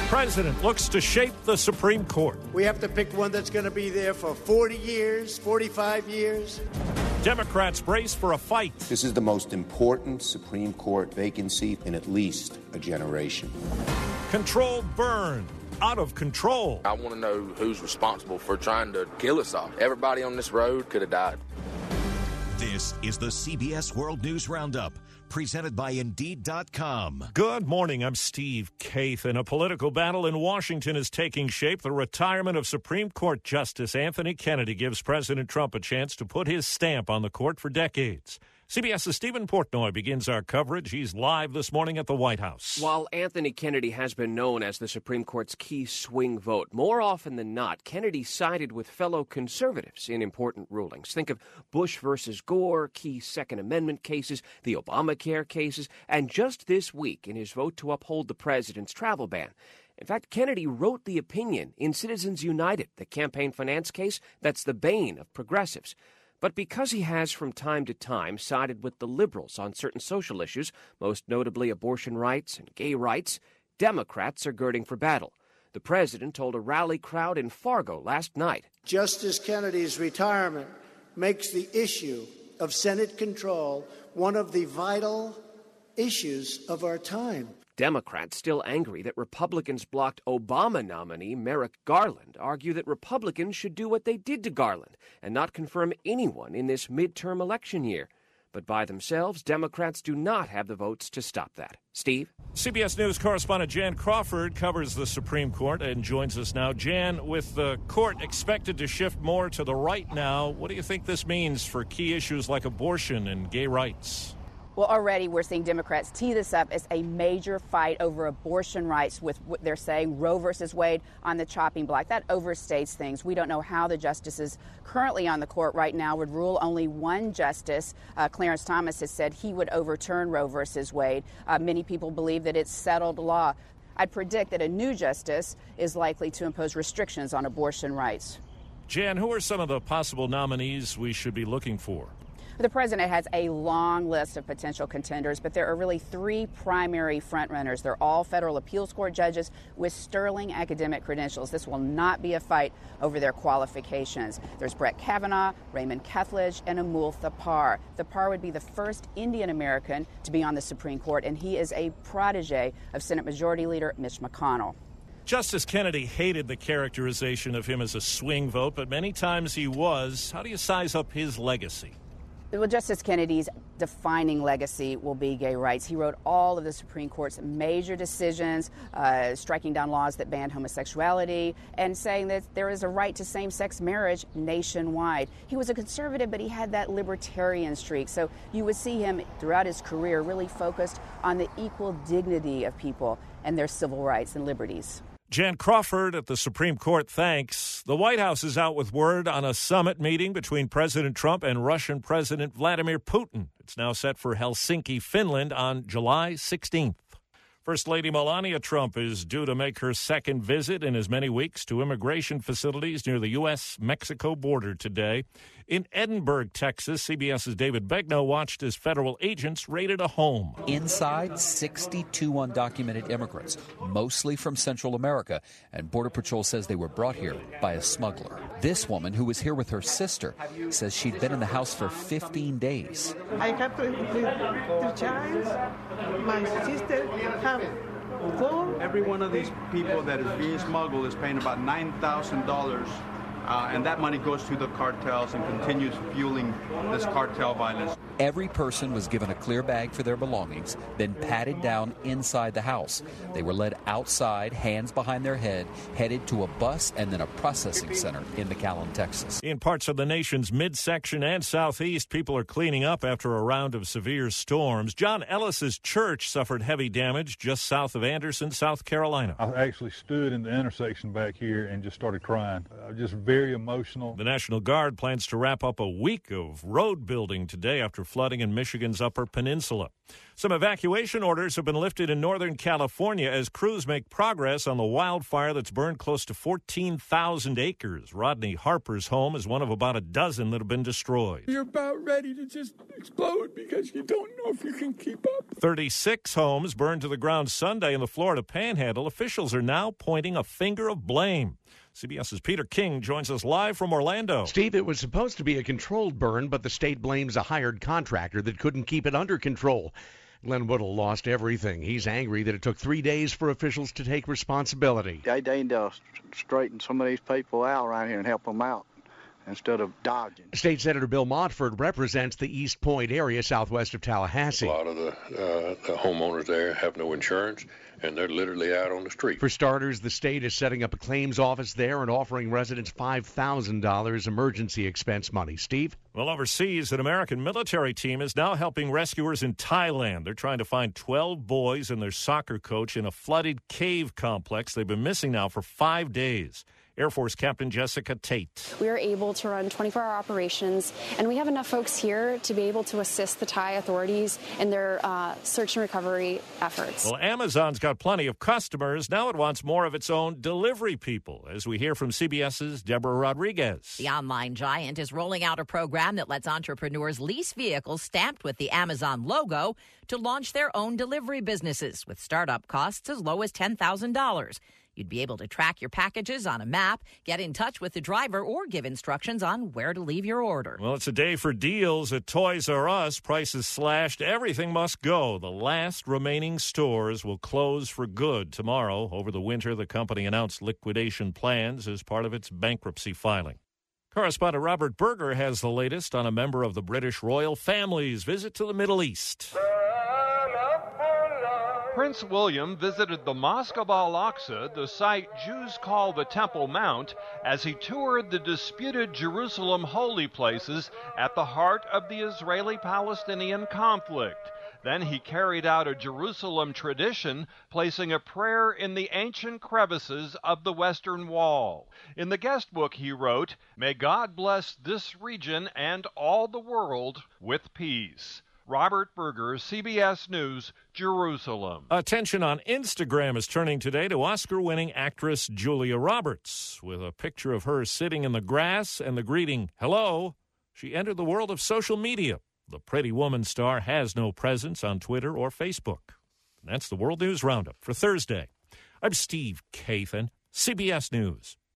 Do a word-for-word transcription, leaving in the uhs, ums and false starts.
President looks to shape the Supreme Court. We have to pick one that's going to be there for forty years, forty-five years. Democrats brace for a fight. This is the most important Supreme Court vacancy in at least a generation. Controlled burn. Out of control. I want to know who's responsible for trying to kill us all. Everybody on this road could have died. This is the C B S World News Roundup, presented by Indeed dot com. Good morning, I'm Steve Kathan. A political battle in Washington is taking shape. The retirement of Supreme Court Justice Anthony Kennedy gives President Trump a chance to put his stamp on the court for decades. CBS's Stephen Portnoy begins our coverage. He's live this morning at the White House. While Anthony Kennedy has been known as the Supreme Court's key swing vote, more often than not, Kennedy sided with fellow conservatives in important rulings. Think of Bush versus Gore, key Second Amendment cases, the Obamacare cases, and just this week in his vote to uphold the president's travel ban. In fact, Kennedy wrote the opinion in Citizens United, the campaign finance case that's the bane of progressives. But because he has from time to time sided with the liberals on certain social issues, most notably abortion rights and gay rights, Democrats are girding for battle. The president told a rally crowd in Fargo last night. Justice Kennedy's retirement makes the issue of Senate control one of the vital issues of our time. Democrats, still angry that Republicans blocked Obama nominee Merrick Garland, argue that Republicans should do what they did to Garland and not confirm anyone in this midterm election year. But by themselves, Democrats do not have the votes to stop that. Steve? C B S News correspondent Jan Crawford covers the Supreme Court and joins us now. Jan, with the court expected to shift more to the right now, what do you think this means for key issues like abortion and gay rights? Well, already we're seeing Democrats tee this up as a major fight over abortion rights with what they're saying Roe versus Wade on the chopping block. That overstates things. We don't know how the justices currently on the court right now would rule. Only one justice, uh, Clarence Thomas, has said he would overturn Roe versus Wade. Uh, many people believe that it's settled law. I'd predict that a new justice is likely to impose restrictions on abortion rights. Jan, who are some of the possible nominees we should be looking for? The president has a long list of potential contenders, but there are really three primary frontrunners. They're all federal appeals court judges with sterling academic credentials. This will not be a fight over their qualifications. There's Brett Kavanaugh, Raymond Kethledge, and Amul Thapar. Thapar would be the first Indian American to be on the Supreme Court, and he is a protege of Senate Majority Leader Mitch McConnell. Justice Kennedy hated the characterization of him as a swing vote, but many times he was. How do you size up his legacy? Well, Justice Kennedy's defining legacy will be gay rights. He wrote all of the Supreme Court's major decisions, uh, striking down laws that banned homosexuality and saying that there is a right to same-sex marriage nationwide. He was a conservative, but he had that libertarian streak. So you would see him throughout his career really focused on the equal dignity of people and their civil rights and liberties. Jan Crawford at the Supreme Court, thanks. The White House is out with word on a summit meeting between President Trump and Russian President Vladimir Putin. It's now set for Helsinki, Finland on July sixteenth. First Lady Melania Trump is due to make her second visit in as many weeks to immigration facilities near the U S Mexico border today. In Edinburgh, Texas, CBS's David Begnaud watched as federal agents raided a home. Inside, sixty-two undocumented immigrants, mostly from Central America, and Border Patrol says they were brought here by a smuggler. This woman, who was here with her sister, says she'd been in the house for fifteen days. I have two, two child. My sister have four. Every one of these people that is being smuggled is paying about nine thousand dollars. Uh, and that money goes to the cartels and continues fueling this cartel violence. Every person was given a clear bag for their belongings, then patted down inside the house. They were led outside, hands behind their head, headed to a bus and then a processing center in McAllen, Texas. In parts of the nation's midsection and southeast, people are cleaning up after a round of severe storms. John Ellis's church suffered heavy damage just south of Anderson, South Carolina. I actually stood in the intersection back here and just started crying. I was just very emotional. The National Guard plans to wrap up a week of road building today after flooding in Michigan's Upper Peninsula. Some evacuation orders have been lifted in Northern California as crews make progress on the wildfire that's burned close to fourteen thousand acres. Rodney Harper's home is one of about a dozen that have been destroyed. You're about ready to just explode because you don't know if you can keep up. thirty-six homes burned to the ground Sunday in the Florida Panhandle. Officials are now pointing a finger of blame. CBS's Peter King joins us live from Orlando. Steve, it was supposed to be a controlled burn, but the state blames a hired contractor that couldn't keep it under control. Glenn Woodall lost everything. He's angry that it took three days for officials to take responsibility. They need to straighten some of these people out around here and help them out instead of dodging. State Senator Bill Montford represents the East Point area southwest of Tallahassee. A lot of the, uh, the homeowners there have no insurance, and they're literally out on the street. For starters, the state is setting up a claims office there and offering residents five thousand dollars emergency expense money. Steve? Well, overseas, an American military team is now helping rescuers in Thailand. They're trying to find twelve boys and their soccer coach in a flooded cave complex. They've been missing now for five days. Air Force Captain Jessica Tate. We are able to run twenty-four hour operations, and we have enough folks here to be able to assist the Thai authorities in their uh, search and recovery efforts. Well, Amazon's got plenty of customers. Now it wants more of its own delivery people, as we hear from CBS's Deborah Rodriguez. The online giant is rolling out a program that lets entrepreneurs lease vehicles stamped with the Amazon logo to launch their own delivery businesses with startup costs as low as ten thousand dollars. You'd be able to track your packages on a map, get in touch with the driver, or give instructions on where to leave your order. Well, it's a day for deals at Toys R Us. Prices slashed. Everything must go. The last remaining stores will close for good tomorrow. Over the winter, the company announced liquidation plans as part of its bankruptcy filing. Correspondent Robert Berger has the latest on a member of the British royal family's visit to the Middle East. Prince William visited the Mosque of Al-Aqsa, the site Jews call the Temple Mount, as he toured the disputed Jerusalem holy places at the heart of the Israeli-Palestinian conflict. Then he carried out a Jerusalem tradition, placing a prayer in the ancient crevices of the Western Wall. In the guest book he wrote, "May God bless this region and all the world with peace." Robert Berger, C B S News, Jerusalem. Attention on Instagram is turning today to Oscar-winning actress Julia Roberts. With a picture of her sitting in the grass and the greeting, "Hello," she entered the world of social media. The Pretty Woman star has no presence on Twitter or Facebook. And that's the World News Roundup for Thursday. I'm Steve Kathan, C B S News.